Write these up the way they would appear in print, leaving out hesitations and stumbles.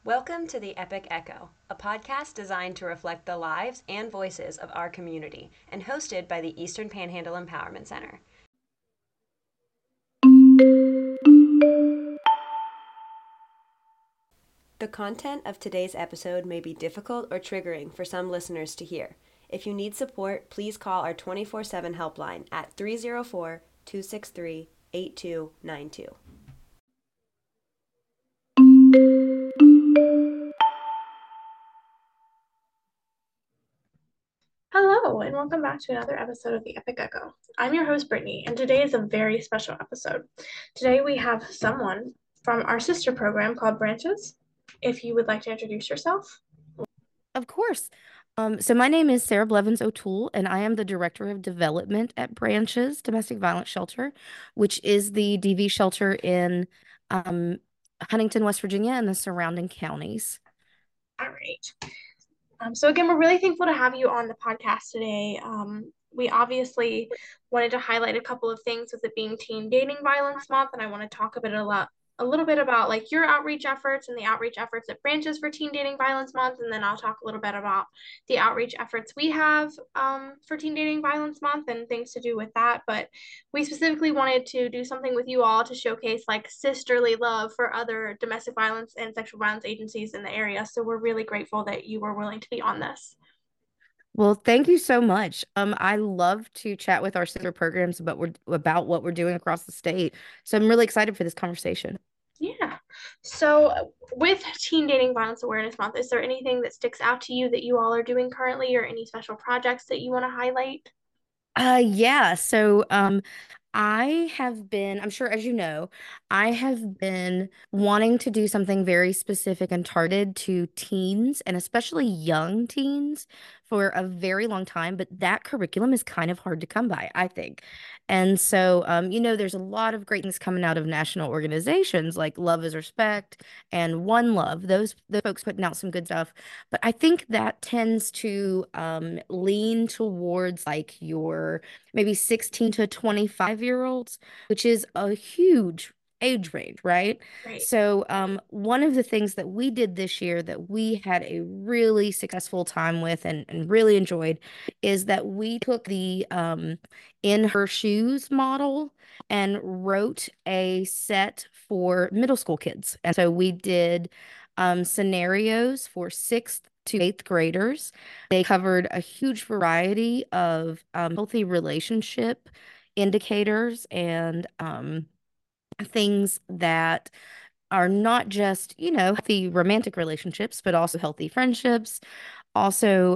Welcome to the Epic Echo, a podcast designed to reflect the lives and voices of our community and hosted by the Eastern Panhandle Empowerment Center. The content of today's episode may be difficult or triggering for some listeners to hear. If you need support, please call our 24/7 helpline at 304 263 8292. Hello, and welcome back to another episode of the Epic Echo. I'm your host, Brittany, and today is a very special episode. Today we have someone from our sister program called Branches. If you would like to introduce yourself. Of course. So my name is Sarah Blevins O'Toole, and I am the Director of Development at Branches Domestic Violence Shelter, which is the DV shelter in um, Huntington, West Virginia, and the surrounding counties. All right. So again, we're really thankful to have you on the podcast today. We obviously wanted to highlight a couple of things with it being Teen Dating Violence Month, and I want to talk a little bit about like your outreach efforts and the outreach efforts at Branches for Teen Dating Violence Month, and then I'll talk a little bit about the outreach efforts we have for Teen Dating Violence Month and things to do with that. But we specifically wanted to do something with you all to showcase like sisterly love for other domestic violence and sexual violence agencies in the area. So we're really grateful that you were willing to be on this. Well, thank you so much. I love to chat with our sister programs about what we're doing across the state. So I'm really excited for this conversation. Yeah. So with Teen Dating Violence Awareness Month, is there anything that sticks out to you that you all are doing currently or any special projects that you want to highlight? Yeah. So I have been, I'm sure as you know, I have been wanting to do something very specific and targeted to teens and especially young teens for a very long time, but that curriculum is kind of hard to come by, I think. And so there's a lot of great things coming out of national organizations like Love is Respect and One Love. Those folks putting out some good stuff. But I think that tends to lean towards like your maybe 16 to 25-year-olds, which is a huge age range, right? Right. So one of the things that we did this year that we had a really successful time with and really enjoyed is that we took the In Her Shoes model and wrote a set for middle school kids. And so we did scenarios for sixth to eighth graders. They covered a huge variety of healthy relationship indicators and things that are not just, healthy romantic relationships, but also healthy friendships. Also,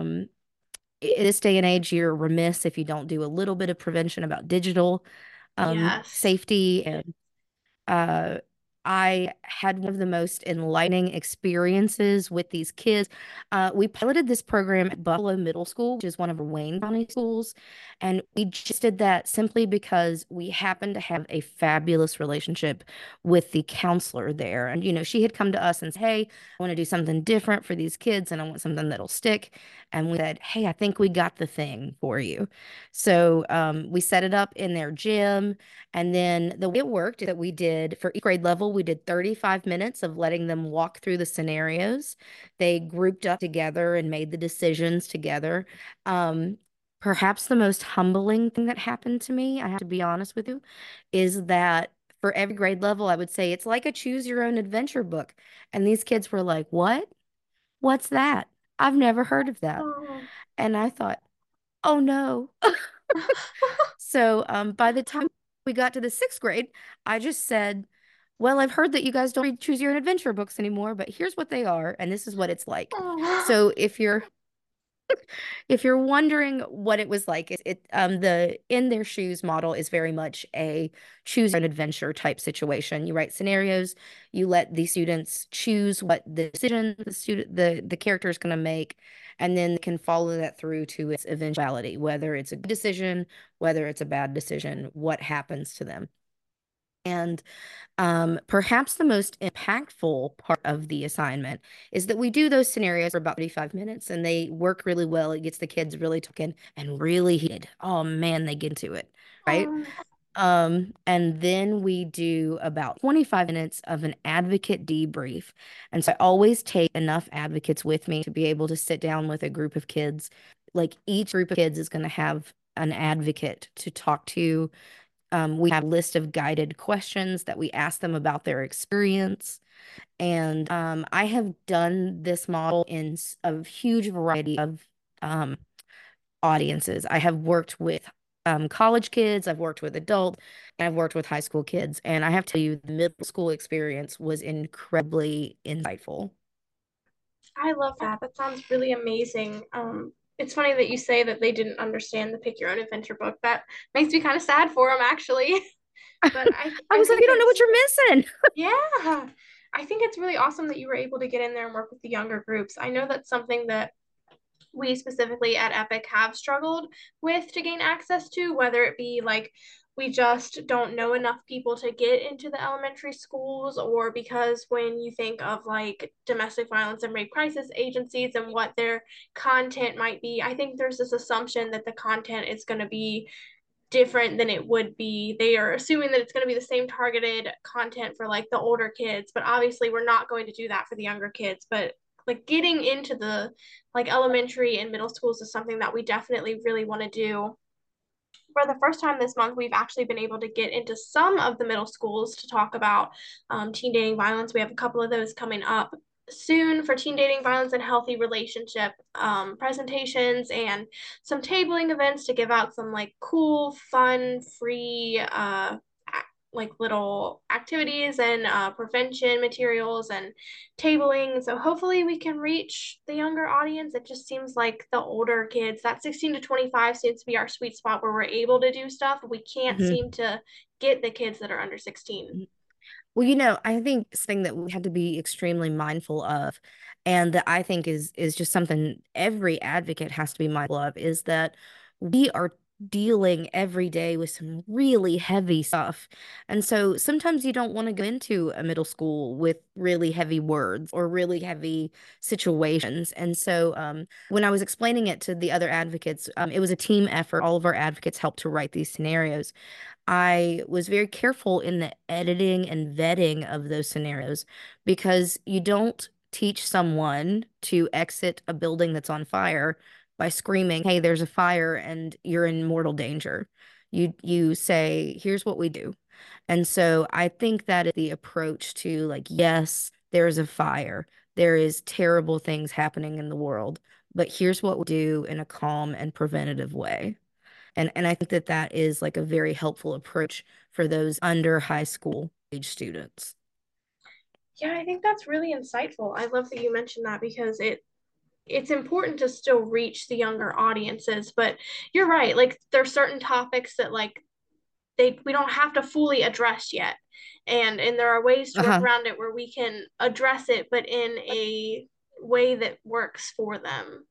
in this day and age, you're remiss if you don't do a little bit of prevention about digital Yes. safety and uh, I had one of the most enlightening experiences with these kids. We piloted this program at Buffalo Middle School, which is one of our Wayne County schools. And we just did that simply because we happened to have a fabulous relationship with the counselor there. And she had come to us and said, hey, I want to do something different for these kids and I want something that'll stick. And we said, hey, I think we got the thing for you. So we set it up in their gym. And then the way it worked is that we did for each grade level, we did 35 minutes of letting them walk through the scenarios. They grouped up together and made the decisions together. Um, Perhaps the most humbling thing that happened to me, I have to be honest with you, is that for every grade level, I would say it's like a choose your own adventure book. And these kids were like, what? What's that? I've never heard of that. Oh. And I thought, oh no. So by the time we got to the sixth grade, I just said, well, I've heard that you guys don't read choose your own adventure books anymore, but here's what they are, and this is what it's like. Oh. So if you're wondering what it was like, the In Their Shoes model is very much a choose your own adventure type situation. You write scenarios, you let the students choose what the decision the character is going to make, and then can follow that through to its eventuality, whether it's a good decision, whether it's a bad decision, what happens to them. And perhaps the most impactful part of the assignment is that we do those scenarios for about 35 minutes and they work really well. It gets the kids really talking and really heated. Oh man, they get into it, right? And then we do about 25 minutes of an advocate debrief. And so I always take enough advocates with me to be able to sit down with a group of kids. Like each group of kids is going to have an advocate to talk to. We have a list of guided questions that we ask them about their experience. And I have done this model in a huge variety of um, audiences. I have worked with college kids, I've worked with adults, and I've worked with high school kids. And I have to tell you, the middle school experience was incredibly insightful. I love that. That sounds really amazing. It's funny that you say that they didn't understand the Pick Your Own Adventure book. That makes me kind of sad for them, actually. But I I was like, think you don't know what it's, you're missing. yeah, I think it's really awesome that you were able to get in there and work with the younger groups. I know that's something that we specifically at Epic have struggled with to gain access to, whether it be like we just don't know enough people to get into the elementary schools, or because when you think of like domestic violence and rape crisis agencies and what their content might be, I think there's this assumption that the content is going to be different than it would be. They are assuming that it's going to be the same targeted content for like the older kids, but obviously we're not going to do that for the younger kids. But like getting into the like elementary and middle schools is something that we definitely really want to do. For the first time this month, we've actually been able to get into some of the middle schools to talk about teen dating violence. We have a couple of those coming up soon for teen dating violence and healthy relationship presentations, and some tabling events to give out some like cool, fun, free like little activities and prevention materials and tabling. So hopefully we can reach the younger audience. It just seems like the older kids, that 16 to 25 seems to be our sweet spot where we're able to do stuff. We can't seem Mhm. to get the kids that are under 16. Well, I think something that we have to be extremely mindful of, and that I think is just something every advocate has to be mindful of, is that we are dealing every day with some really heavy stuff. And so sometimes you don't want to go into a middle school with really heavy words or really heavy situations. And so when I was explaining it to the other advocates, it was a team effort. All of our advocates helped to write these scenarios. I was very careful in the editing and vetting of those scenarios because you don't teach someone to exit a building that's on fire by screaming, "Hey, there's a fire and you're in mortal danger." You say, "Here's what we do." And so I think that is the approach to, like, yes, there is a fire. There is terrible things happening in the world, but here's what we do in a calm and preventative way. And I think that that is like a very helpful approach for those under high school age students. Yeah, I think that's really insightful. I love that you mentioned that because it's important to still reach the younger audiences, but you're right. Like there's certain topics that like we don't have to fully address yet. And there are ways to work Uh-huh. around it where we can address it, but in a way that works for them.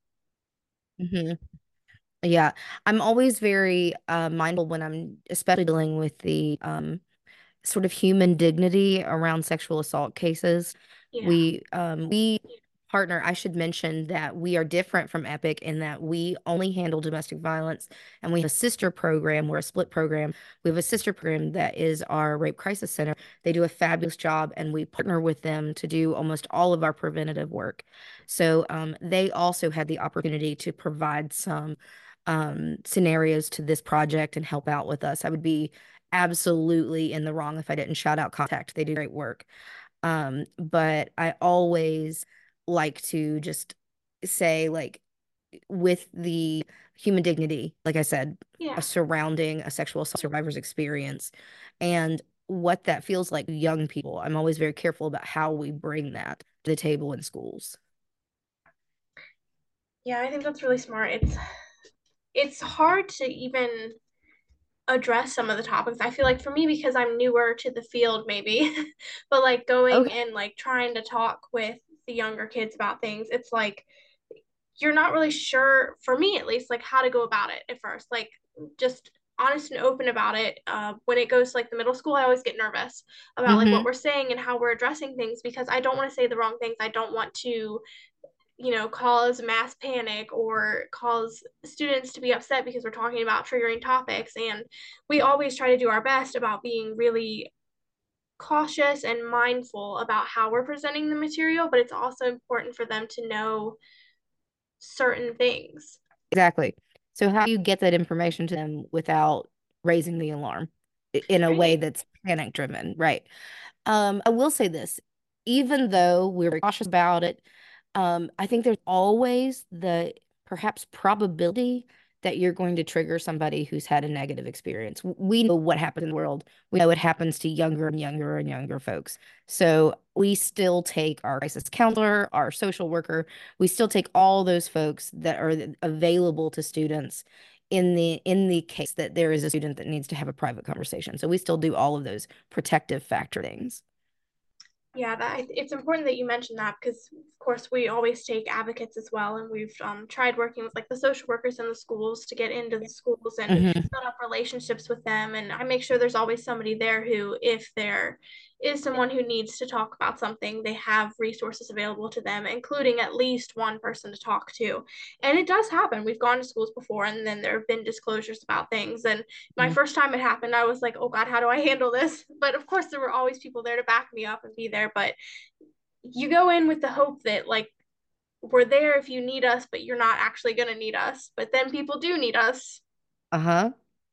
hmm Yeah. I'm always very mindful when I'm especially dealing with the sort of human dignity around sexual assault cases. Yeah. We partner, I should mention that we are different from Epic in that we only handle domestic violence, and we have a sister program. We're a split program. We have a sister program that is our Rape Crisis Center. They do a fabulous job, and we partner with them to do almost all of our preventative work. So they also had the opportunity to provide some scenarios to this project and help out with us. I would be absolutely in the wrong if I didn't shout out Contact. They do great work. But I always like to just say, like, with the human dignity, like I said, Yeah. surrounding a sexual assault survivor's experience and what that feels like to young people. I'm always very careful about how we bring that to the table in schools. Yeah, I think that's really smart. It's hard to even address some of the topics. I feel like for me, because I'm newer to the field, maybe, but like going Okay. and like trying to talk with the younger kids about things, it's like you're not really sure, for me at least, like how to go about it at first. Like just honest and open about it. When it goes to like the middle school, I always get nervous about like what hmm we're saying and how we're addressing things because I don't want to say the wrong things. I don't want to cause mass panic or cause students to be upset because we're talking about triggering topics. And we always try to do our best about being really cautious and mindful about how we're presenting the material, but it's also important for them to know certain things. Exactly. So how do you get that information to them without raising the alarm in a way Right. that's panic driven, right? I will say this, even though we're cautious about it, I think there's always the perhaps probability that you're going to trigger somebody who's had a negative experience. We know what happens in the world. We know it happens to younger and younger and younger folks. So we still take our crisis counselor, our social worker, we still take all those folks that are available to students in the case that there is a student that needs to have a private conversation. So we still do all of those protective factor things. Yeah, it's important that you mentioned that because, of course, we always take advocates as well, and we've tried working with like the social workers in the schools to get into the schools and Hmm. build up relationships with them. And I make sure there's always somebody there who, if there is someone who needs to talk about something, they have resources available to them, including at least one person to talk to. And it does happen. We've gone to schools before, and then there have been disclosures about things. And my first time it happened, I was like, oh God, how do I handle this? But of course, there were always people there to back me up and be there. But you go in with the hope that, like, we're there if you need us, but you're not actually going to need us. But then people do need us. Uh-huh.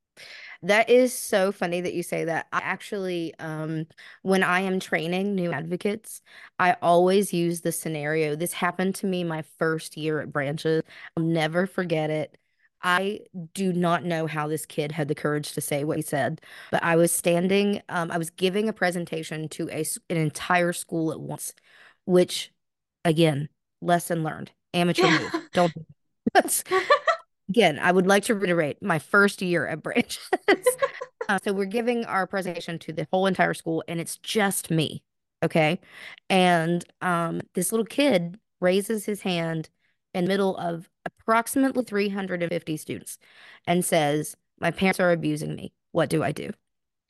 That is so funny that you say that. I actually, when I am training new advocates, I always use the scenario. This happened to me my first year at Branches. I'll never forget it. I do not know how this kid had the courage to say what he said, but I was standing, I was giving a presentation to an entire school at once, which, again, lesson learned, amateur Yeah. move. Don't. Again, I would like to reiterate my first year at Branches. So we're giving our presentation to the whole entire school, and it's just me. Okay. And this little kid raises his hand in the middle of approximately 350 students and says, my parents are abusing me. What do I do?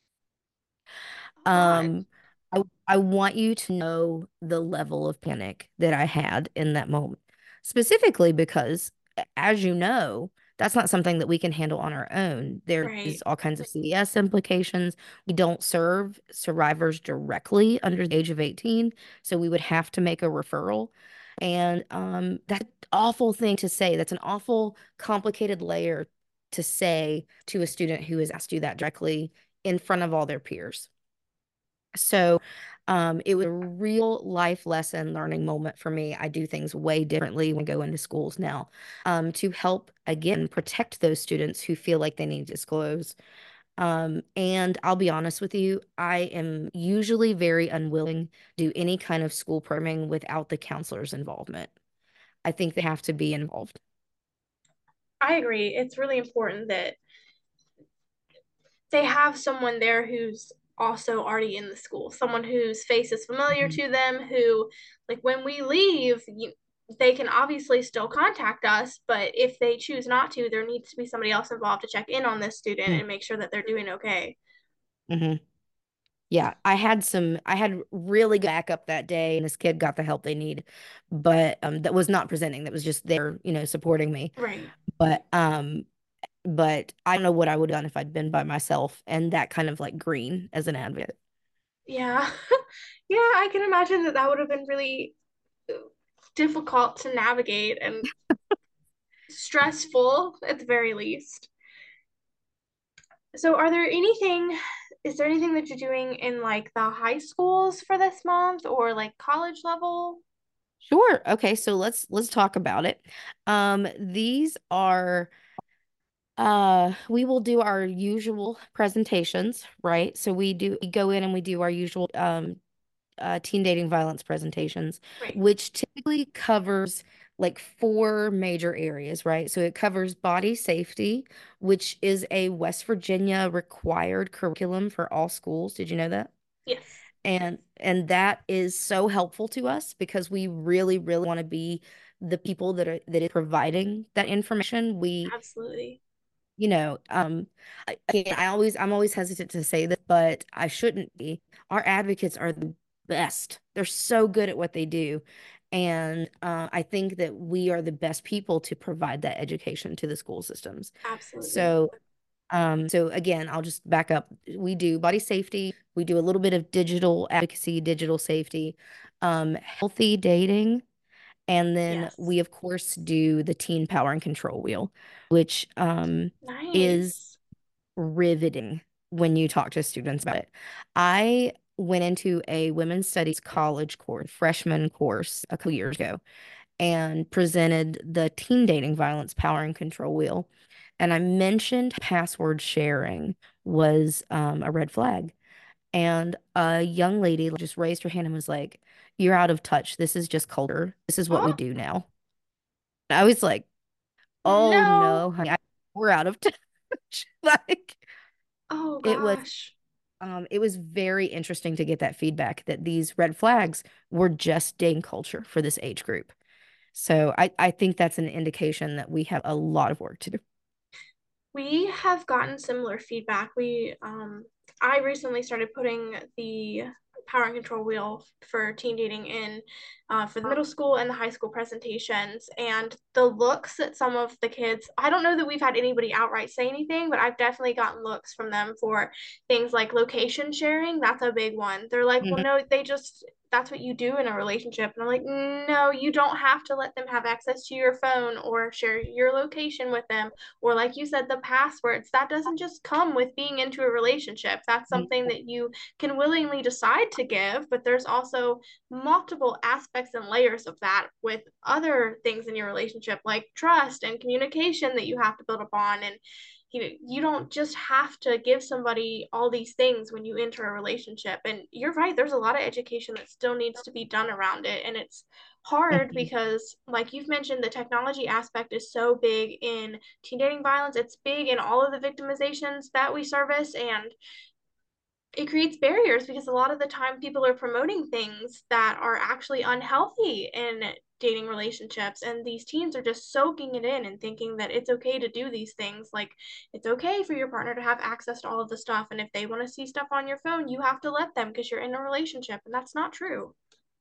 Oh God. Um, I want you to know the level of panic that I had in that moment, specifically because, as you know, that's not something that we can handle on our own. There is Right. all kinds of CES implications. We don't serve survivors directly under the age of 18, so we would have to make a referral. And that's an awful thing to say. That's an awful, complicated layer to say to a student who has asked you that directly in front of all their peers. So it was a real life lesson learning moment for me. I do things way differently when I go into schools now to help, again, protect those students who feel like they need to disclose. And I'll be honest with you, I am usually very unwilling to do any kind of school programming without the counselor's involvement. I think they have to be involved. I agree. It's really important that they have someone there who's also already in the school, someone whose face is familiar Mhm. to them, who, like, when we leave, they can obviously still contact us, but if they choose not to, there needs to be somebody else involved to check in on this student and make sure that they're doing okay. Mm-hmm. Yeah, I had really good backup that day, and this kid got the help they need, but that was not presenting. That was just there, supporting me. Right. But I don't know what I would have done if I'd been by myself and that kind of like green as an advocate. Yeah. Yeah, I can imagine that that would have been really difficult to navigate and stressful at the very least. So is there anything that you're doing in like the high schools for this month or like college level? Sure. Okay, so let's talk about it. These are we will do our usual presentations, right? So we go in and we do our usual teen dating violence presentations, Right. which typically covers like four major areas, right? So it covers body safety, which is a West Virginia required curriculum for all schools. Did you know that? Yes. And that is so helpful to us because we really, really want to be the people that is providing that information. Absolutely. Again, I'm always hesitant to say this, but I shouldn't be. Our advocates are the best. They're so good at what they do. And I think that we are the best people to provide that education to the school systems. Absolutely. So, so again, I'll just back up. We do body safety. We do a little bit of digital advocacy, digital safety, healthy dating. And then Yes. we, of course, do the teen power and control wheel, which is Nice. riveting when you talk to students about it. I went into a women's studies college course, freshman course a couple years ago, and presented the teen dating violence power and control wheel. And I mentioned password sharing was a red flag. And a young lady just raised her hand and was like, "You're out of touch. This is just culture. This is what we Oh, do now." And I was like, "Oh no. no, honey, we're out of touch." Like Oh it was gosh. it was very interesting to get that feedback that these red flags were just dating culture for this age group. So I think that's an indication that we have a lot of work to do. We have gotten similar feedback. I recently started putting the power and control wheel for teen dating in for the middle school and the high school presentations. And the looks that some of the kids, I don't know that we've had anybody outright say anything, but I've definitely gotten looks from them for things like location sharing. That's a big one. They're like, well, Mhm, no, that's what you do in a relationship. And I'm like, no, you don't have to let them have access to your phone or share your location with them, or like you said, the passwords. That doesn't just come with being into a relationship. That's something that you can willingly decide to give, but there's also multiple aspects and layers of that with other things in your relationship, like trust and communication that you have to build upon. And you don't just have to give somebody all these things when you enter a relationship. And you're right, there's a lot of education that still needs to be done around it, and it's hard mhm, because, like you've mentioned, the technology aspect is so big in teen dating violence. It's big in all of the victimizations that we service, and it creates barriers because a lot of the time people are promoting things that are actually unhealthy in dating relationships, and these teens are just soaking it in and thinking that it's okay to do these things. Like, it's okay for your partner to have access to all of the stuff, and if they want to see stuff on your phone, you have to let them because you're in a relationship, and that's not true.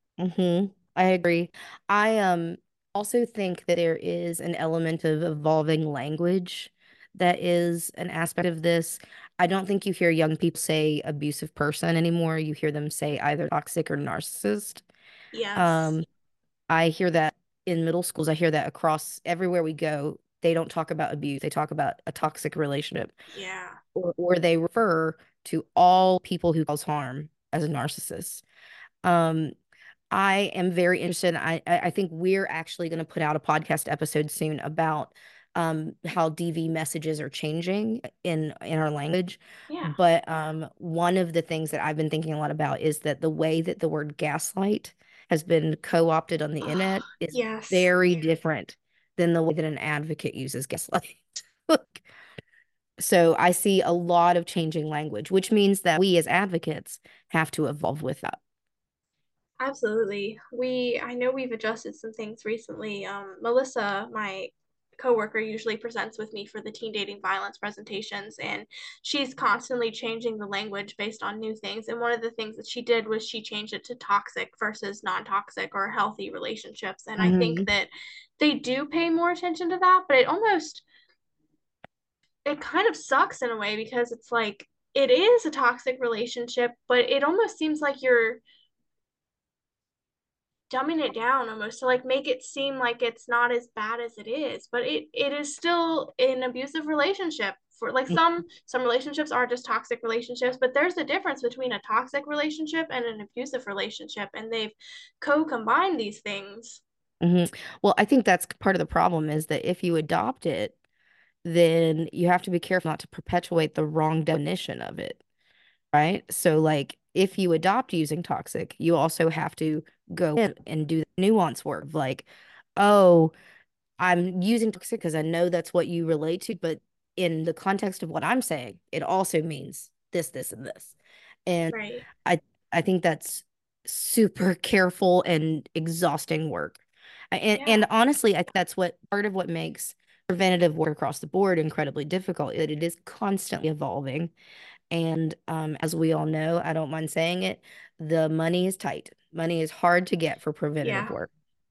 I agree. I also think that there is an element of evolving language that is an aspect of this. I don't think you hear young people say abusive person anymore. You hear them say either toxic or narcissist. Yes. Um, I hear that in middle schools. I hear that across everywhere we go. They don't talk about abuse. They talk about a toxic relationship, Yeah. or they refer to all people who cause harm as a narcissist. Um, I am very interested. I think we're actually going to put out a podcast episode soon about how DV messages are changing in our language. Yeah. But one of the things that I've been thinking a lot about is that the way that the word gaslight has been co-opted on the Oh, internet is yes. very different than the way that an advocate uses gaslight. So I see a lot of changing language, which means that we as advocates have to evolve with that. Absolutely. I know we've adjusted some things recently. Melissa, my coworker, usually presents with me for the teen dating violence presentations, and she's constantly changing the language based on new things. And one of the things that she did was she changed it to toxic versus non-toxic or healthy relationships. And I think Mhm. that they do pay more attention to that, but it kind of sucks in a way because it's like it is a toxic relationship, but it almost seems like you're dumbing it down almost to like make it seem like it's not as bad as it is, but it is still an abusive relationship. For like some relationships are just toxic relationships, but there's a difference between a toxic relationship and an abusive relationship, and they've co-combined these things. Well, I think that's part of the problem is that if you adopt it, then you have to be careful not to perpetuate the wrong definition of it, right? So, like, if you adopt using toxic, you also have to go in and do the nuance work of like, oh, I'm using toxic because I know that's what you relate to, but in the context of what I'm saying, it also means this, this, and this. And Right. I I think that's super careful and exhausting work. And Yeah. honestly, I think that's what part of what makes preventative work across the board incredibly difficult, that it is constantly evolving. And as we all know, I don't mind saying it, the money is tight. Money is hard to get for preventative Yeah. work.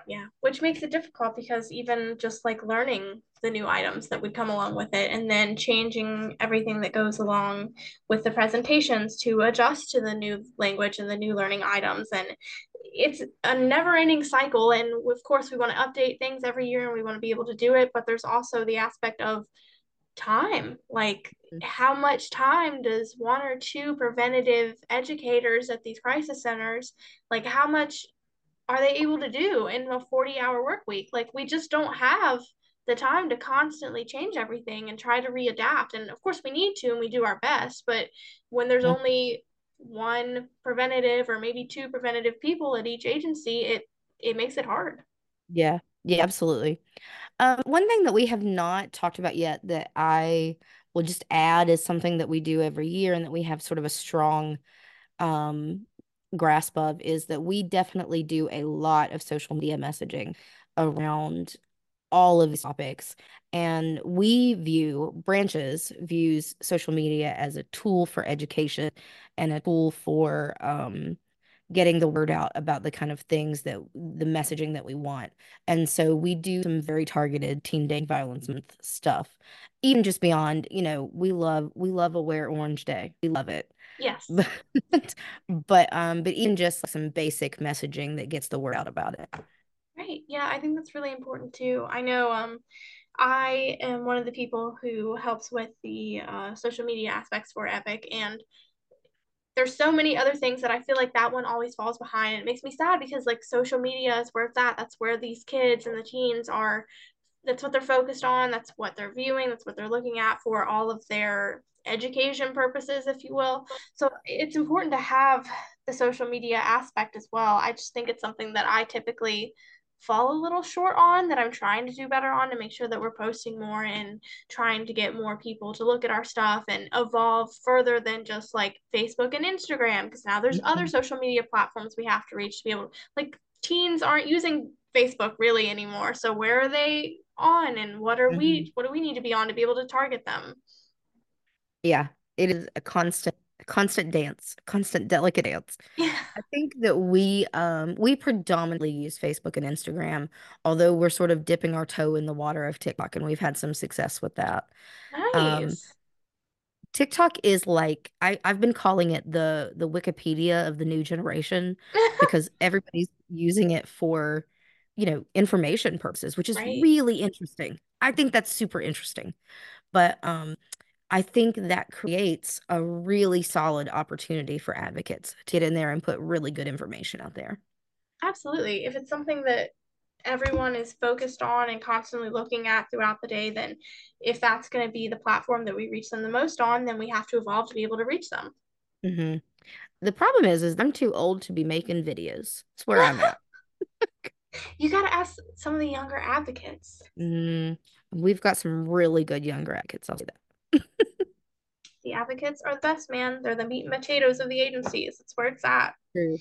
Yeah, which makes it difficult because even just like learning the new items that would come along with it and then changing everything that goes along with the presentations to adjust to the new language and the new learning items. And it's a never-ending cycle. And of course, we want to update things every year and we want to be able to do it. But there's also the aspect of time. Like, how much time does one or two preventative educators at these crisis centers, like, how much are they able to do in a 40-hour work week? Like, we just don't have the time to constantly change everything and try to readapt. And of course, we need to, and we do our best. But when there's Mm. only one preventative or maybe two preventative people at each agency, it makes it hard. Yeah, yeah, absolutely. One thing that we have not talked about yet that I will just add is something that we do every year and that we have sort of a strong um, grasp of is that we definitely do a lot of social media messaging around all of these topics. And Branches views social media as a tool for education and a tool for getting the word out about the kind of things that the messaging that we want. And so we do some very targeted Teen Dating Violence Month stuff. Even just beyond, we love Aware Orange Day. We love it. Yes. But even just like some basic messaging that gets the word out about it. Right. Yeah, I think that's really important too. I know I am one of the people who helps with the social media aspects for Epic, and there's so many other things that I feel like that one always falls behind. And it makes me sad because like social media is where it's at. That's where these kids and the teens are, that's what they're focused on, that's what they're viewing, that's what they're looking at for all of their education purposes, if you will. So it's important to have the social media aspect as well. I just think it's something that I typically fall a little short on, that I'm trying to do better on, to make sure that we're posting more and trying to get more people to look at our stuff and evolve further than just like Facebook and Instagram, because now there's other Mhm. social media platforms we have to reach to be able to, like, teens aren't using Facebook really anymore. So where are they on, and Mhm. what do we need to be on to be able to target them? Yeah, it is a constant dance, a constant delicate dance. Yeah. I think that we predominantly use Facebook and Instagram, although we're sort of dipping our toe in the water of TikTok and we've had some success with that. Um, Nice. TikTok is like I've been calling it the Wikipedia of the new generation because everybody's using it for, information purposes, which is Right. really interesting. I think that's super interesting. But I think that creates a really solid opportunity for advocates to get in there and put really good information out there. Absolutely. If it's something that everyone is focused on and constantly looking at throughout the day, then if that's going to be the platform that we reach them the most on, then we have to evolve to be able to reach them. Hmm. The problem is I'm too old to be making videos. That's where I'm at. You got to ask some of the younger advocates. Mm, we've got some really good younger advocates. I'll say that. The advocates are the best, man. They're the meat and potatoes of the agencies. That's where it's at. True.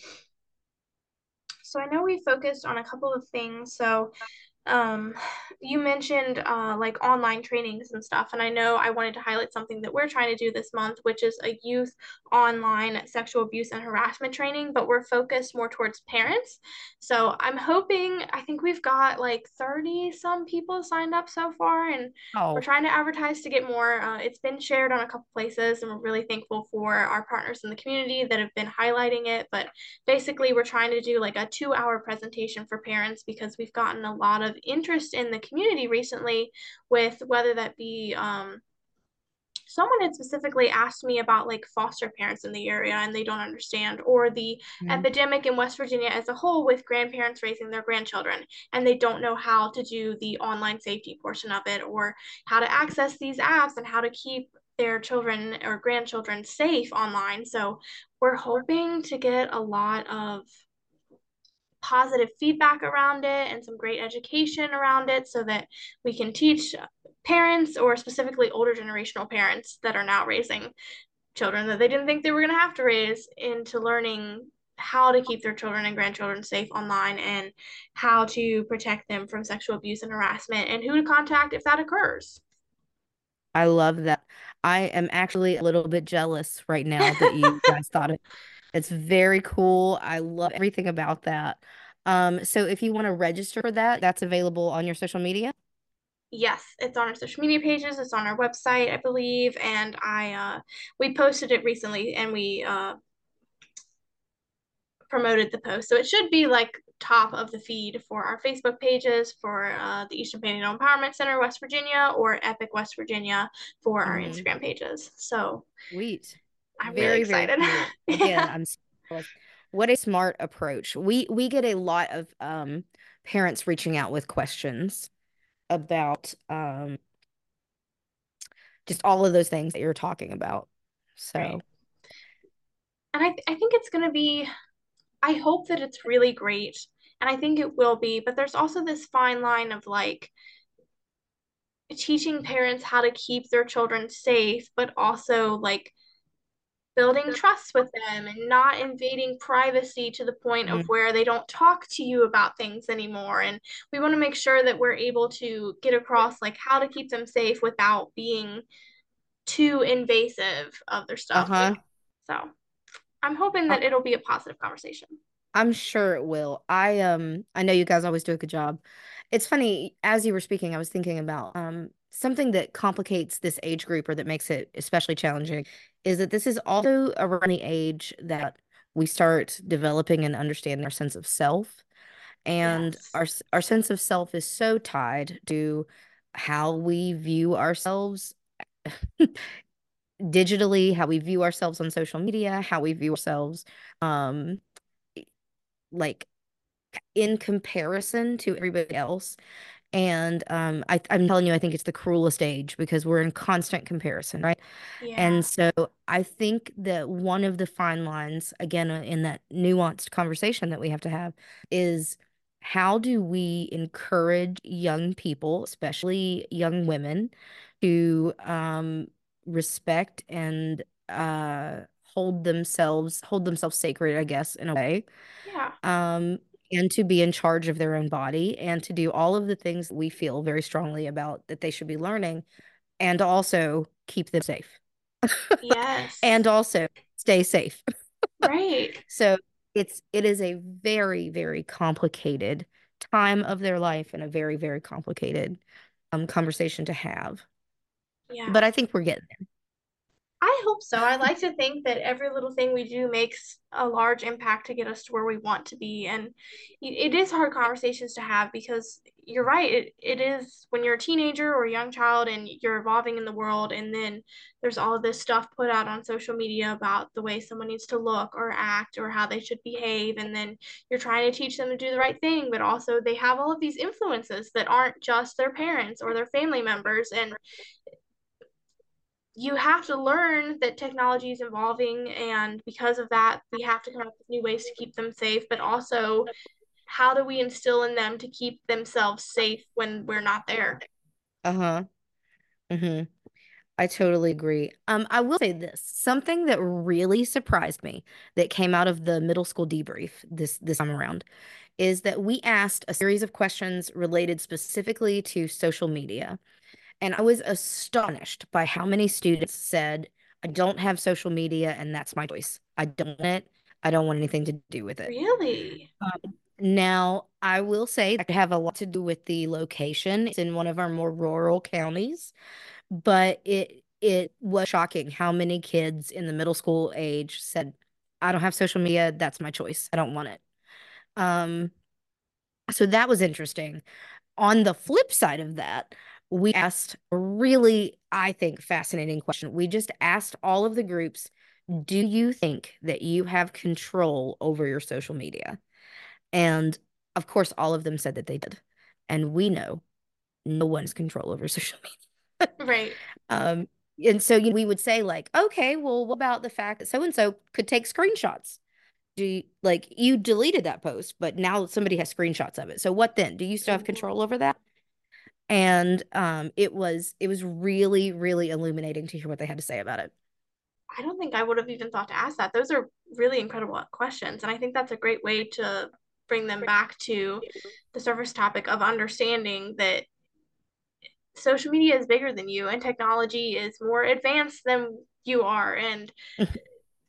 So I know we focused on a couple of things. So um you mentioned like online trainings and stuff, and I know I wanted to highlight something that we're trying to do this month, which is a youth online sexual abuse and harassment training, but we're focused more towards parents. So I'm hoping, I think we've got like 30 some people signed up so far, and we're Oh, trying to advertise to get more. It's been shared on a couple places, and we're really thankful for our partners in the community that have been highlighting it. But basically, we're trying to do like a 2 hour presentation for parents because we've gotten a lot of interest in the community recently, with whether that be someone had specifically asked me about like foster parents in the area and they don't understand, or the mhm. epidemic in West Virginia as a whole with grandparents raising their grandchildren and they don't know how to do the online safety portion of it, or how to access these apps and how to keep their children or grandchildren safe online. So we're hoping to get a lot of positive feedback around it and some great education around it so that we can teach parents, or specifically older generational parents that are now raising children that they didn't think they were going to have to raise, into learning how to keep their children and grandchildren safe online, and how to protect them from sexual abuse and harassment, and who to contact if that occurs. I love that. I am actually a little bit jealous right now that you guys thought it. It's very cool. I love everything about that. So if you want to register for that, that's available on your social media. Yes, it's on our social media pages, it's on our website, I believe, and we posted it recently and we promoted the post. So it should be like top of the feed for our Facebook pages for the Eastern Panhandle Empowerment Center, West Virginia, or Epic West Virginia for our Mm-hmm. Instagram pages. So Sweet. I'm really Very, very excited. cool. Again, Yeah. I'm so jealous. What a smart approach. We get a lot of parents reaching out with questions about just all of those things that you're talking about. Right. So, And I think it's going to be, I hope that it's really great. And I think it will be, but there's also this fine line of like teaching parents how to keep their children safe, but also like building trust with them and not invading privacy to the point of mhm. where they don't talk to you about things anymore. And we want to make sure that we're able to get across like how to keep them safe without being too invasive of their stuff. Like, Uh-huh. so I'm hoping that it'll be a positive conversation. I'm sure it will. I know you guys always do a good job. It's funny, as you were speaking, I was thinking about something that complicates this age group or that makes it especially challenging is that this is also around the age that we start developing and understanding our sense of self. And Yes. our sense of self is so tied to how we view ourselves digitally, how we view ourselves on social media, how we view ourselves um like in comparison to everybody else. And I'm telling you, I think it's the cruelest age because we're in constant comparison, right? And Yeah. so I think that one of the fine lines, again, in that nuanced conversation that we have to have, is how do we encourage young people, especially young women, to respect and hold themselves sacred, I guess, in a way, Yeah. um, and to be in charge of their own body and to do all of the things that we feel very strongly about that they should be learning, and also keep them safe Yes. and also stay safe. Right. So it is a very, very complicated time of their life and a very, very complicated conversation to have. Yeah. But I think we're getting I hope so. I like to think that every little thing we do makes a large impact to get us to where we want to be. And it is hard conversations to have because you're right. It is when you're a teenager or a young child and you're evolving in the world, and then there's all of this stuff put out on social media about the way someone needs to look or act or how they should behave. And then you're trying to teach them to do the right thing, but also they have all of these influences that aren't just their parents or their family members. And you have to learn that technology is evolving, and because of that we have to come up with new ways to keep them safe, but also how do we instill in them to keep themselves safe when we're not there. there. Uh-huh. Hmm. I totally agree. I will say this, something that really surprised me that came out of the middle school debrief this time around is that we asked a series of questions related specifically to social media. And I was astonished by how many students said, I don't have social media and that's my choice. I don't want it. I don't want anything to do with it. Really? Now, I will say that could have a lot to do with the location. It's in one of our more rural counties, but it was shocking how many kids in the middle school age said, I don't have social media. That's my choice. I don't want it. Um, so that was interesting. On the flip side of that, we asked a really, I think, fascinating question. We just asked all of the groups, do you think that you have control over your social media? And of course, all of them said that they did. And we know no one's control over social media. Right. Um, and so we would say, like, okay, well, what about the fact that so and so could take screenshots? Do you, like, you deleted that post, but now somebody has screenshots of it. So what then? Do you still have control over that? And it was really, really illuminating to hear what they had to say about it. I don't think I would have even thought to ask that. Those are really incredible questions, and I think that's a great way to bring them back to the surface topic of understanding that social media is bigger than you and technology is more advanced than you are, and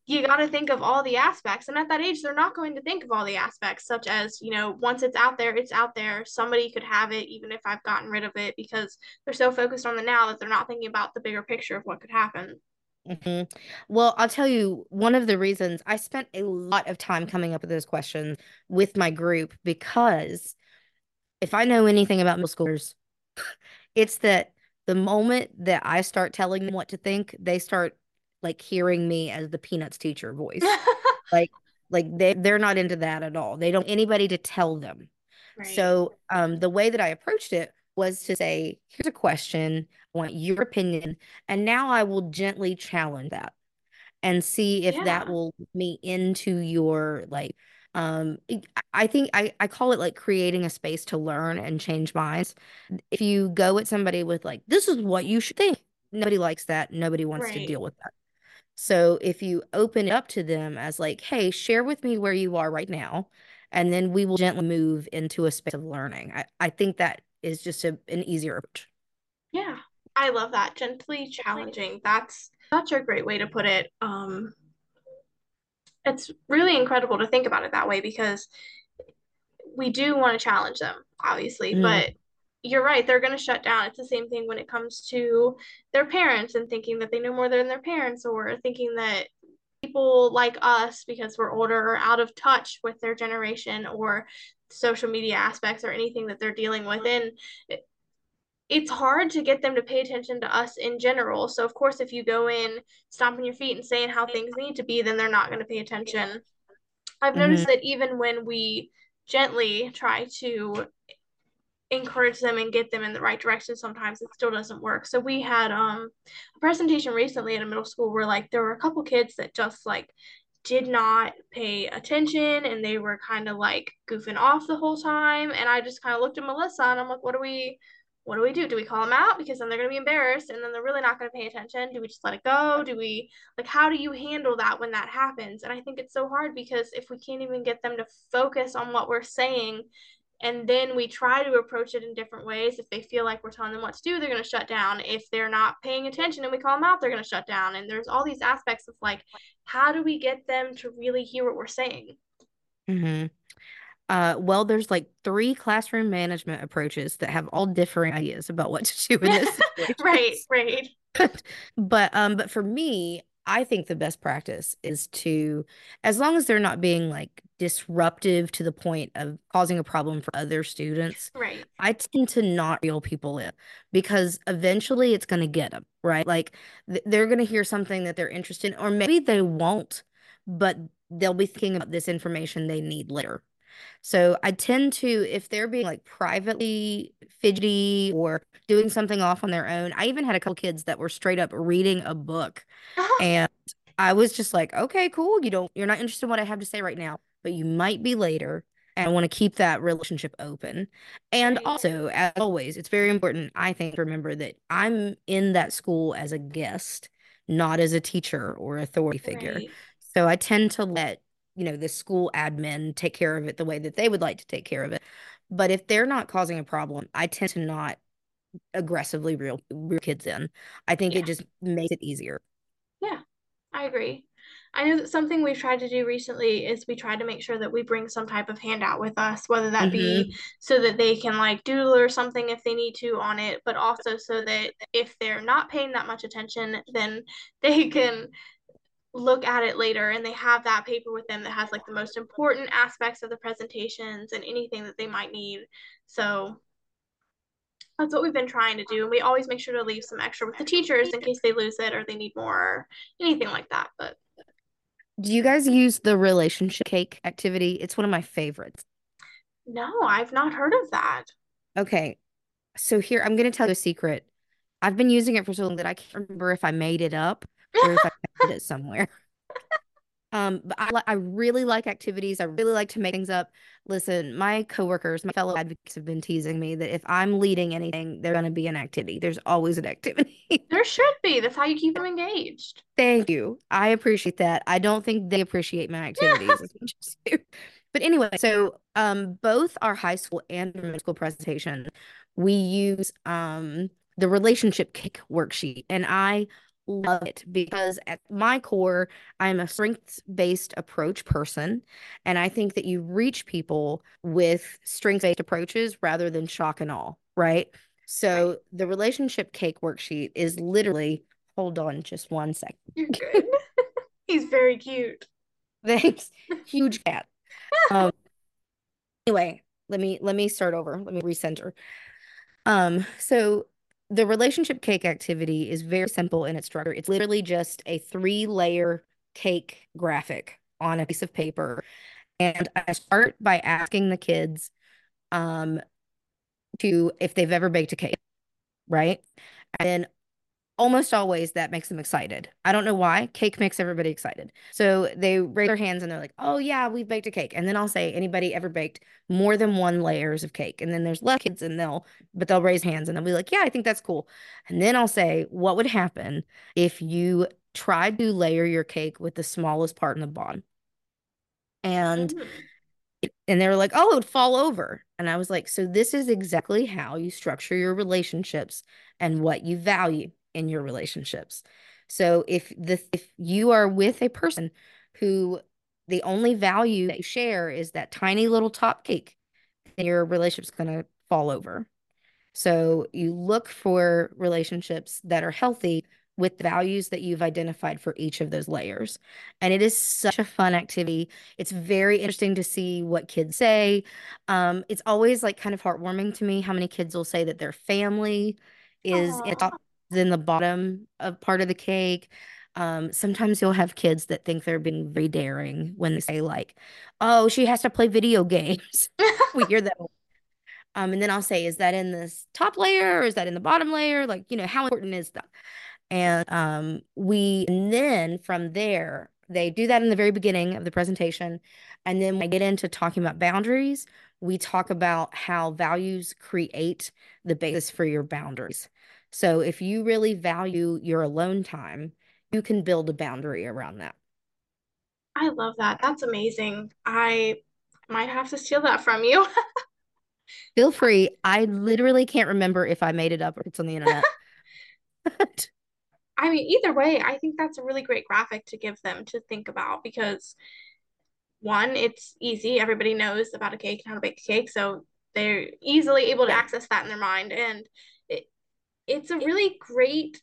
you got to think of all the aspects. And at that age, they're not going to think of all the aspects, such as, once it's out there, it's out there. Somebody could have it, even if I've gotten rid of it, because they're so focused on the now that they're not thinking about the bigger picture of what could happen. Well, I'll tell you one of the reasons I spent a lot of time coming up with those questions with my group, because if I know anything about middle schoolers, it's that the moment that I start telling them what to think, they start like hearing me as the Peanuts teacher voice. Like they're not into that at all. They don't want anybody to tell them. Right. So the way that I approached it was to say, here's a question, I want your opinion, and now I will gently challenge that and see if that Yeah. will get me into your like I think I call it like creating a space to learn and change minds. If you go at somebody with like, this is what you should think, nobody likes that. Nobody wants to Right. deal with that. So if you open it up to them as like, hey, share with me where you are right now, and then we will gently move into a space of learning. I think that is just an easier approach. Yeah. I love that. Gently challenging. That's such a great way to put it. It's really incredible to think about it that way because we do want to challenge them, obviously, Mhm. but you're right, they're going to shut down. It's the same thing when it comes to their parents and thinking that they know more than their parents, or thinking that people like us, because we're older, are out of touch with their generation or social media aspects or anything that they're dealing with. And it's hard to get them to pay attention to us in general. So, of course, if you go in stomping your feet and saying how things need to be, then they're not going to pay attention. I've Mhm. noticed that even when we gently try to encourage them and get them in the right direction, sometimes it still doesn't work. So we had a presentation recently at a middle school where like there were a couple kids that just like did not pay attention, and they were kind of like goofing off the whole time. And I just kind of looked at Melissa and I'm like, what do we do? Do we call them out because then they're going to be embarrassed and then they're really not going to pay attention? Do we just let it go? Do we, like, how do you handle that when that happens? And I think it's so hard because if we can't even get them to focus on what we're saying, and then we try to approach it in different ways. If they feel like we're telling them what to do, they're going to shut down. If they're not paying attention and we call them out, they're going to shut down. And there's all these aspects of like, how do we get them to really hear what we're saying? Mhm. Well, there's like three classroom management approaches that have all differing ideas about what to do in this Right, situation. right. But for me, I think the best practice is to, as long as they're not being like disruptive to the point of causing a problem for other students, Right. I tend to not reel people in, because eventually it's going to get them, right? Like they're going to hear something that they're interested in, or maybe they won't, but they'll be thinking about this information they need later. So I tend to, if they're being like privately fidgety or doing something off on their own. I even had a couple kids that were straight up reading a book, and I was just like, okay, cool. You're not interested in what I have to say right now, but you might be later. And I want to keep that relationship open. And Right, also, as always, it's very important, I think, to remember that I'm in that school as a guest, not as a teacher or authority figure. right. So I tend to let, the school admin take care of it the way that they would like to take care of it. But if they're not causing a problem, I tend to not aggressively reel kids in. I think Yeah, it just makes it easier. yeah, I agree. I know that something we've tried to do recently is we try to make sure that we bring some type of handout with us, whether that be Hmm. so that they can like doodle or something if they need to on it, but also so that if they're not paying that much attention, then they can look at it later and they have that paper with them that has like the most important aspects of the presentations and anything that they might need. So that's what we've been trying to do. And we always make sure to leave some extra with the teachers in case they lose it or they need more or anything like that. But Do you guys use the relationship cake activity? It's one of my favorites. no, I've not heard of that. Okay, so here I'm going to tell you a secret. I've been using it for so long that I can't remember if I made it up or if I found it somewhere. But I really like activities. I really like to make things up. Listen, my coworkers, my fellow advocates have been teasing me that if I'm leading anything, there's going to be an activity. There's always an activity. There should be. That's how you keep them engaged. Thank you. I appreciate that. I don't think they appreciate my activities as much as you. But anyway, so both our high school and middle school presentation, we use the relationship cake worksheet. And I love it because at my core, I'm a strengths-based approach person. And I think that you reach people with strengths-based approaches rather than shock and awe, right? Right. So the relationship cake worksheet is literally, hold on just one second. You're good. He's very cute. Thanks. Huge cat. Um, anyway, let me start over. Let me recenter. So the relationship cake activity is very simple in its structure. It's literally just a 3-layer cake graphic on a piece of paper. And I start by asking the kids um to if they've ever baked a cake, right? And then almost always that makes them excited. I don't know why. Cake makes everybody excited. So they raise their hands and they're like, "Oh yeah, we've baked a cake." And then I'll say, "Anybody ever baked more than 1 layers of cake?" And then there's less kids and they'll raise hands and they'll be like, "Yeah, I think that's cool." And then I'll say, "What would happen if you tried to layer your cake with the smallest part in the bottom?" And Mm. they were like, "Oh, it would fall over." And I was like, "So this is exactly how you structure your relationships and what you value in your relationships." So if you are with a person who the only value that you share is that tiny little top cake, then your relationship's gonna fall over. So you look for relationships that are healthy with the values that you've identified for each of those layers. And it is such a fun activity. It's very interesting to see what kids say. It's always like kind of heartwarming to me how many kids will say that their family is in Aw. top than the bottom of part of the cake. Sometimes you'll have kids that think they're being very daring when they say like, "Oh, she has to play video games." We hear that. And then I'll say, "Is that in this top layer or is that in the bottom layer? Like, how important is that?" And and then from there, they do that in the very beginning of the presentation. And then when I get into talking about boundaries, we talk about how values create the basis for your boundaries. So if you really value your alone time, you can build a boundary around that. I love that. That's amazing. I might have to steal that from you. Feel free. I literally can't remember if I made it up or if it's on the internet. I mean, either way, I think that's a really great graphic to give them to think about because one, it's easy. Everybody knows about a cake and how to bake a cake, so they're easily able to Yeah. access that in their mind. And it, it's a really great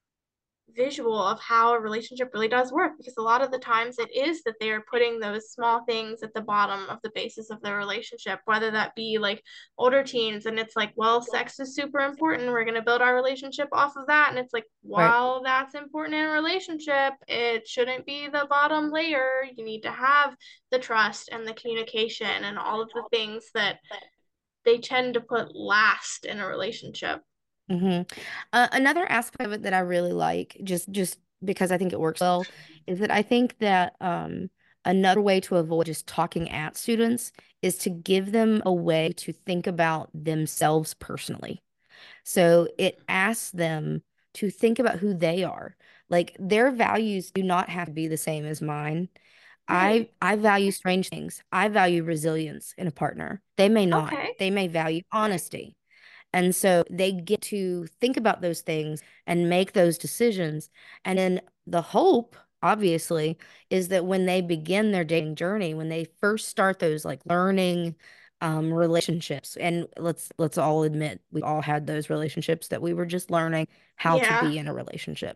visual of how a relationship really does work because a lot of the times it is that they are putting those small things at the bottom of the basis of their relationship, whether that be like older teens and it's like, well, sex is super important, we're going to build our relationship off of that, and it's like, Right. while that's important in a relationship, it shouldn't be the bottom layer. You need to have the trust and the communication and all of the things that they tend to put last in a relationship. hmm Another aspect of it that I really like, just because I think it works well, is that I think that another way to avoid just talking at students is to give them a way to think about themselves personally. So it asks them to think about who they are. Like their values do not have to be the same as mine. I Right. I value strange things. I value resilience in a partner. They may not. Okay. They may value honesty. And so they get to think about those things and make those decisions. And then the hope, obviously, is that when they begin their dating journey, when they first start those like learning relationships, and let's all admit we all had those relationships that we were just learning how to Yeah. be in a relationship.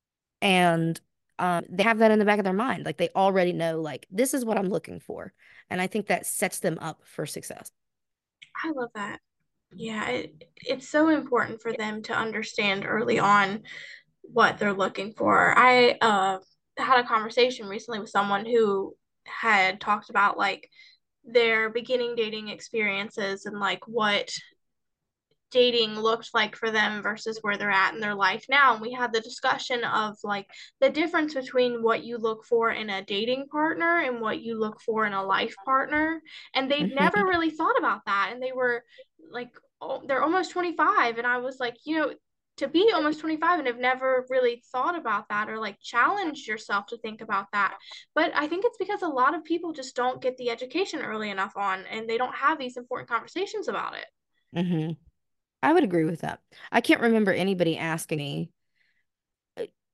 And they have that in the back of their mind. Like they already know, like, this is what I'm looking for. And I think that sets them up for success. I love that. Yeah, it's so important for them to understand early on what they're looking for. I had a conversation recently with someone who had talked about like their beginning dating experiences and like what dating looked like for them versus where they're at in their life now. And we had the discussion of like the difference between what you look for in a dating partner and what you look for in a life partner. And they'd never Mhm. really thought about that. And they were like, oh, they're almost 25. And I was like, to be almost 25 and have never really thought about that or like challenged yourself to think about that. But I think it's because a lot of people just don't get the education early enough on and they don't have these important conversations about it. I would agree with that. I can't remember anybody asking me.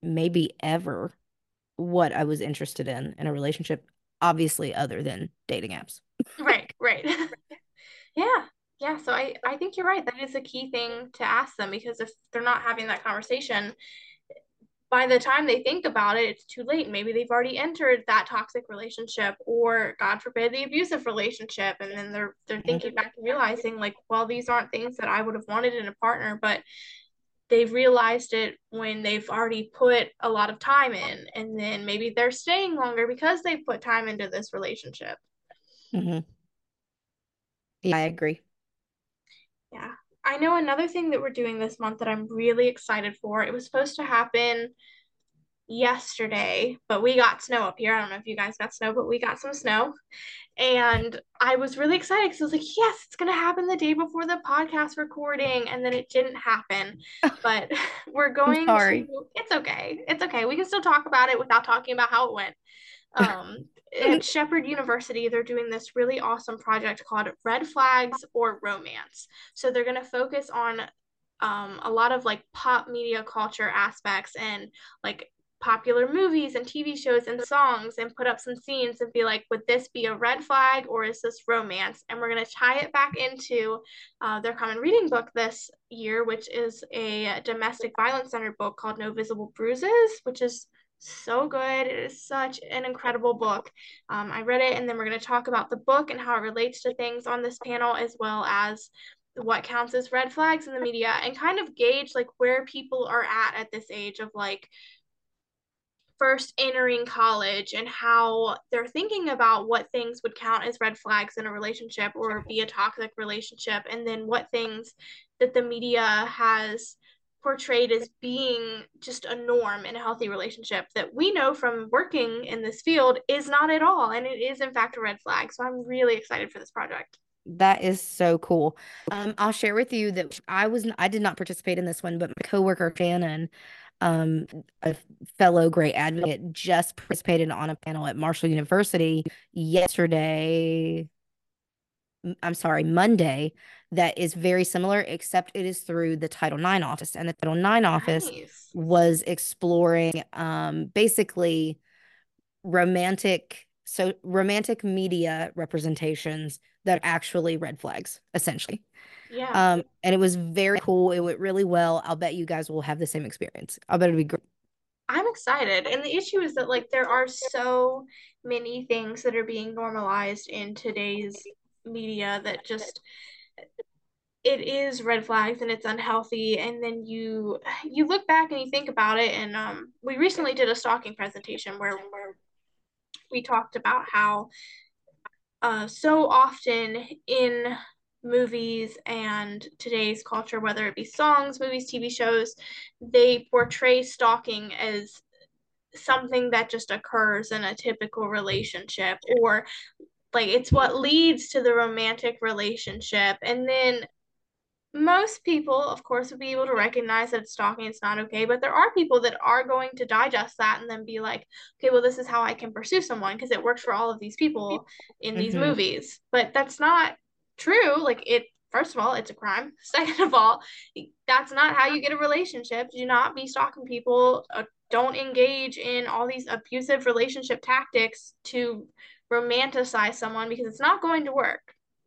maybe ever what I was interested in a relationship, obviously other than dating apps. Right, right. Yeah. Yeah, so I think you're right. That is a key thing to ask them, because if they're not having that conversation, by the time they think about it, it's too late. Maybe they've already entered that toxic relationship, or God forbid, the abusive relationship, and then they're Mhm. thinking back and realizing like, well, these aren't things that I would have wanted in a partner, but they've realized it when they've already put a lot of time in, and then maybe they're staying longer because they've put time into this relationship. Mhm. Yeah, I agree. Yeah. I know another thing that we're doing this month that I'm really excited for. It was supposed to happen yesterday, but we got snow up here. I don't know if you guys got snow, but we got some snow. And I was really excited because I was like, yes, it's going to happen the day before the podcast recording. And then it didn't happen. But we're I'm going to, sorry. it's okay. It's okay. We can still talk about it without talking about how it went. Um, at Shepherd University, they're doing this really awesome project called Red Flags or Romance. So they're going to focus on a lot of like pop media culture aspects, and like popular movies and TV shows and songs, and put up some scenes and be like, would this be a red flag or is this romance? And we're going to tie it back into their common reading book this year, which is a domestic violence centered book called No Visible Bruises, which is so good. It is such an incredible book. I read it, and then we're going to talk about the book and how it relates to things on this panel, as well as what counts as red flags in the media, and kind of gauge like where people are at this age of like first entering college, and how they're thinking about what things would count as red flags in a relationship or be a toxic relationship, and then what things that the media has portrayed as being just a norm in a healthy relationship that we know from working in this field is not at all, and it is in fact a red flag. So I'm really excited for this project. That is so cool. I'll share with you that I did not participate in this one, but my coworker Shannon, a fellow great advocate, just participated on a panel at Marshall University yesterday. I'm sorry, Monday, that is very similar, except it is through the Title IX office. And the Title IX office Nice. was exploring basically romantic media representations that are actually red flags, essentially. Yeah. And it was very cool. It went really well. I'll bet you guys will have the same experience. I bet it'll be great. I'm excited. And the issue is that like there are so many things that are being normalized in today's media that just it is red flags and it's unhealthy. And then you look back and you think about it, and we recently did a stalking presentation where we talked about how so often in movies and today's culture, whether it be songs, movies, TV shows, they portray stalking as something that just occurs in a typical relationship, or like it's what leads to the romantic relationship. And then most people, of course, would be able to recognize that stalking is not okay, but there are people that are going to digest that and then be like, okay, well, this is how I can pursue someone because it works for all of these people in these Hmm. movies. But that's not true. Like, it, first of all, it's a crime. Second of all, that's not how you get a relationship. Do not be stalking people. Don't engage in all these abusive relationship tactics to romanticize someone, because it's not going to work.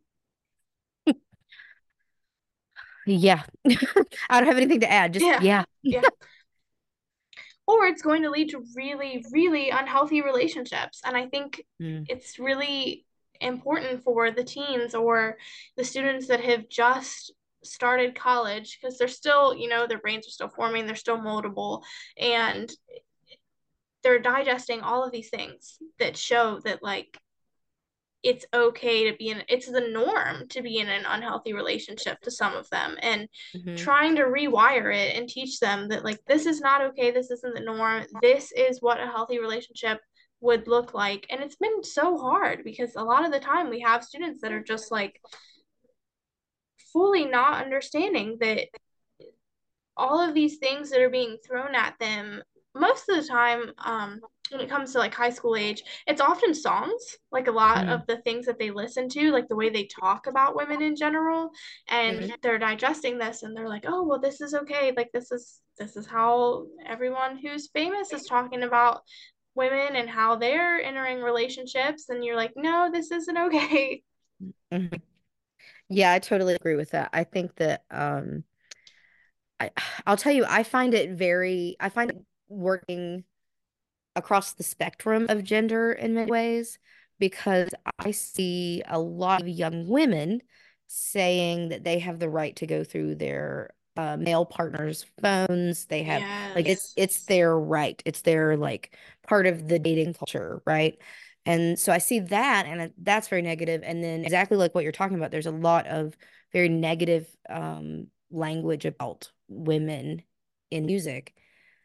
Yeah. I don't have anything to add. Just Yeah. yeah. Yeah. Or it's going to lead to really, really unhealthy relationships. And I think Mm. it's really important for the teens or the students that have just started college, because they're still, their brains are still forming, they're still moldable, and they're digesting all of these things that show that, like, it's okay to be in, it's the norm to be in an unhealthy relationship to some of them, and Hmm. trying to rewire it and teach them that like this is not okay, this isn't the norm, this is what a healthy relationship would look like. And it's been so hard because a lot of the time we have students that are just like fully not understanding that all of these things that are being thrown at them most of the time, when it comes to like high school age, it's often songs, like a lot of Mhm. the things that they listen to, like the way they talk about women in general, and Mhm. they're digesting this and they're like, oh, well, this is okay. Like this is how everyone who's famous is talking about women and how they're entering relationships. And you're like, no, this isn't okay. Mhm. Yeah, I totally agree with that. I think that I I'll tell you, I find it working across the spectrum of gender in many ways because I see a lot of young women saying that they have the right to go through their male partner's phones. They have like Yes. it's their right. It's their like part of the dating culture, right? And so I see that, and that's very negative. And then exactly like what you're talking about, there's a lot of very negative language about women in music.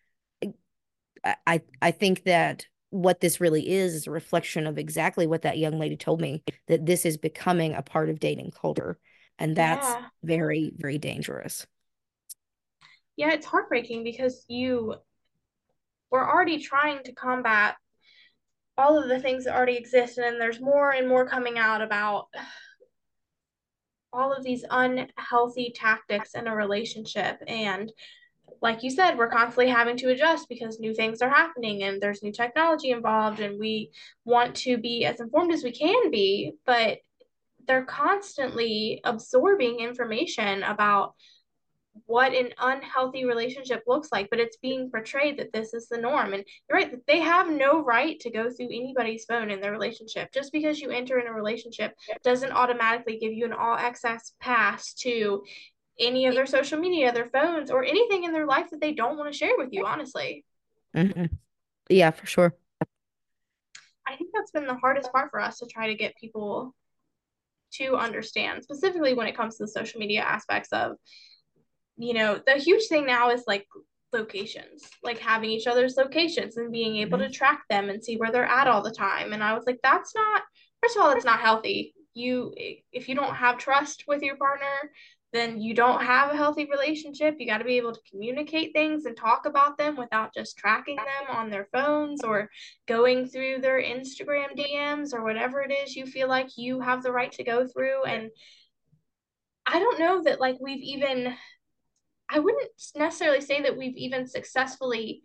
I think that what this really is a reflection of exactly what that young lady told me, that this is becoming a part of dating culture. And that's Yeah. very, very dangerous. Yeah, it's heartbreaking because you were already trying to combat all of the things that already exist, and then there's more and more coming out about all of these unhealthy tactics in a relationship. And like you said, we're constantly having to adjust because new things are happening and there's new technology involved, and we want to be as informed as we can be, but they're constantly absorbing information about what an unhealthy relationship looks like, but it's being portrayed that this is the norm. And you're right, that they have no right to go through anybody's phone in their relationship. Just because you enter in a relationship doesn't automatically give you an all access pass to any of their social media, their phones, or anything in their life that they don't want to share with you, honestly. Mhm. Yeah, for sure. I think that's been the hardest part for us to try to get people to understand, specifically when it comes to the social media aspects of, the huge thing now is like locations, like having each other's locations and being able to Mhm. track them and see where they're at all the time. And I was like, that's not, first of all, that's not healthy. If you don't have trust with your partner, then you don't have a healthy relationship. You got to be able to communicate things and talk about them without just tracking them on their phones or going through their Instagram DMs or whatever it is you feel like you have the right to go through. And I don't know that like we've even I wouldn't necessarily say that we've even successfully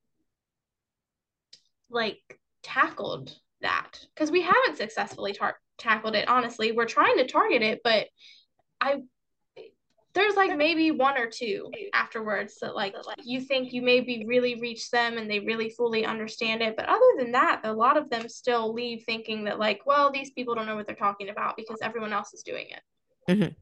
like tackled that, because we haven't successfully tackled it. Honestly, we're trying to target it, but I there's like maybe one or two afterwards that like you think you maybe really reach them and they really fully understand it, but other than that, a lot of them still leave thinking that like, well, these people don't know what they're talking about because everyone else is doing it. Mhm.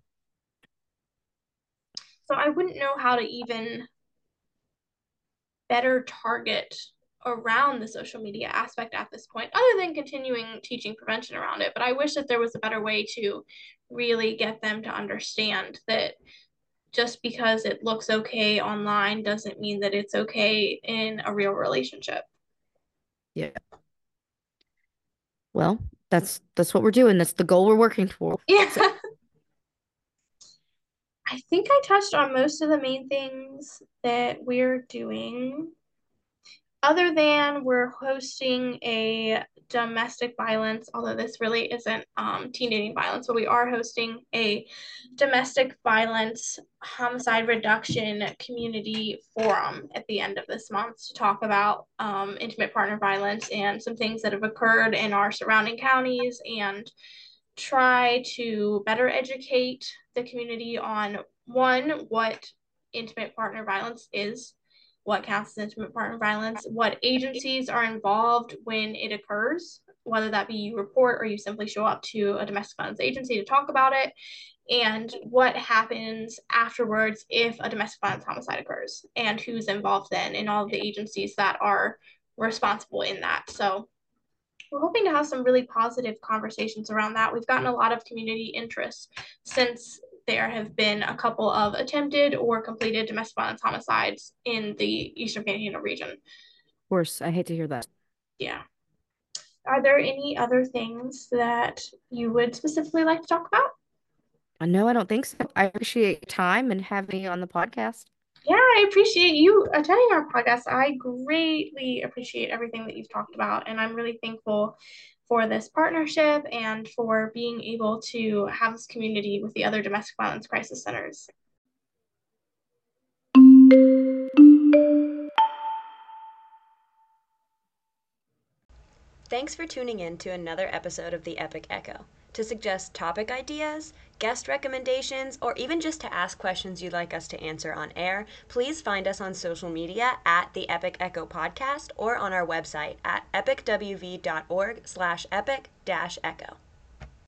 So I wouldn't know how to even better target around the social media aspect at this point, other than continuing teaching prevention around it. But I wish that there was a better way to really get them to understand that just because it looks okay online doesn't mean that it's okay in a real relationship. Yeah. Well, that's what we're doing. That's the goal we're working toward. Yeah. So, I think I touched on most of the main things that we're doing. Other than we're hosting a domestic violence, although this really isn't teen dating violence, but we are hosting a domestic violence homicide reduction community forum at the end of this month to talk about intimate partner violence and some things that have occurred in our surrounding counties, and try to better educate the community on one, what intimate partner violence is, what counts as intimate partner violence, what agencies are involved when it occurs, whether that be you report or you simply show up to a domestic violence agency to talk about it, and what happens afterwards if a domestic violence homicide occurs, and who's involved then in all of the agencies that are responsible in that. So we're hoping to have some really positive conversations around that. We've gotten a lot of community interest since there have been a couple of attempted or completed domestic violence homicides in the Eastern Panhandle region. of course, I hate to hear that. Yeah. Are there any other things that you would specifically like to talk about? No, I don't think so. I appreciate your time and having me on the podcast. Yeah, I appreciate you attending our podcast. I greatly appreciate everything that you've talked about, and I'm really thankful for this partnership and for being able to have this community with the other domestic violence crisis centers. Thanks for tuning in to another episode of the Epic Echo. To suggest topic ideas, guest recommendations, or even just to ask questions you'd like us to answer on air, please find us on social media at the Epic Echo Podcast or on our website at epicwv.org/epic-echo.